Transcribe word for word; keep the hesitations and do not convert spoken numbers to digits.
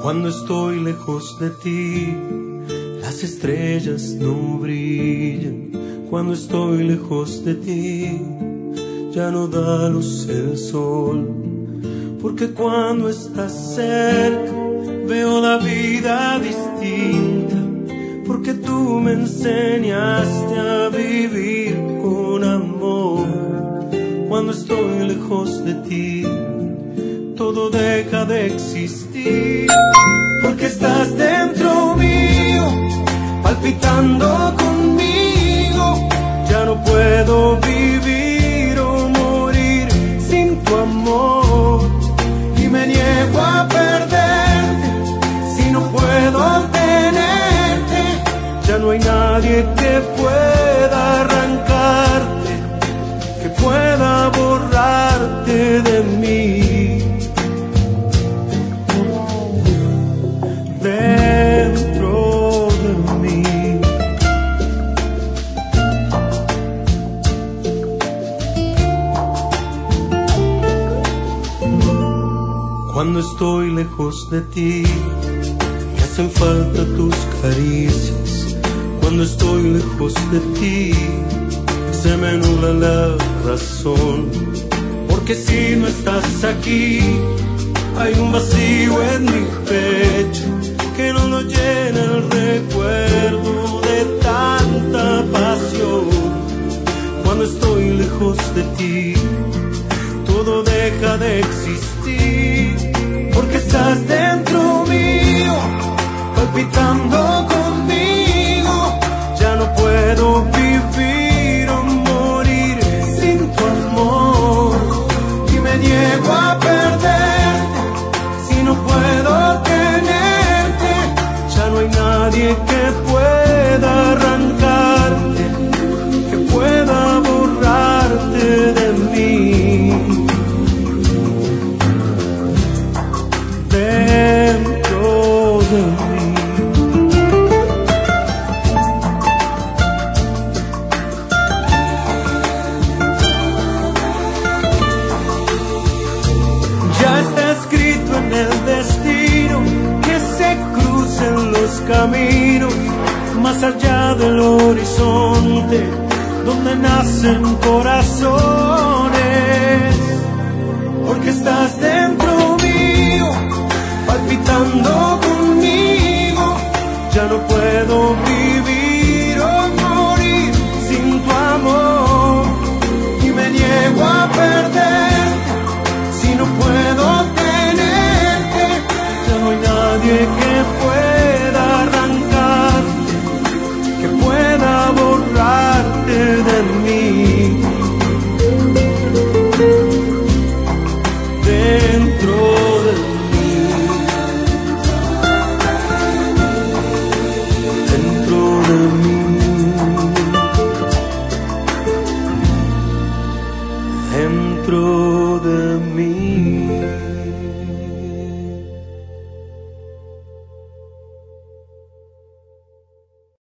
Cuando estoy lejos de ti, las estrellas no brillan. Cuando estoy lejos de ti, ya no da luz el sol. Porque cuando estás cerca, veo la vida distinta. Porque tú me enseñaste a vivir con amor. Cuando estoy lejos de ti, todo deja de existir. Porque estás dentro mío, palpitando conmigo. Ya no puedo vivir o morir sin tu amor. Y me niego a perderte si no puedo tenerte. Ya no hay nadie que pueda arrancarte, que pueda borrarte de mí. Dentro de mí. Cuando estoy lejos de ti, me hacen falta tus caricias. Cuando estoy lejos de ti, se me nubla la razón. Porque si no estás aquí, hay un vacío en mi pecho que no lo llena el recuerdo de tanta pasión. Cuando estoy lejos de ti, todo deja de existir. Porque estás dentro mío, palpitando conmigo. Ya no puedo vivir o morir sin tu amor. Y me niego a perderte si no puedo tenerte. Ya no hay nadie que pueda arrancarte, que pueda borrarte de mí. Dentro de mí. Ya está escrito en el destino que se crucen los caminos más allá del horizonte, donde nacen corazones. Porque estás dentro mío, palpitando conmigo. Ya no puedo vivir o morir sin tu amor. Y me niego a perderte si no puedo tenerte. Ya no hay nadie que pueda arrancarte, que pueda borrarte de mí. Dentro de mí. Dentro de mí. Dentro de mí.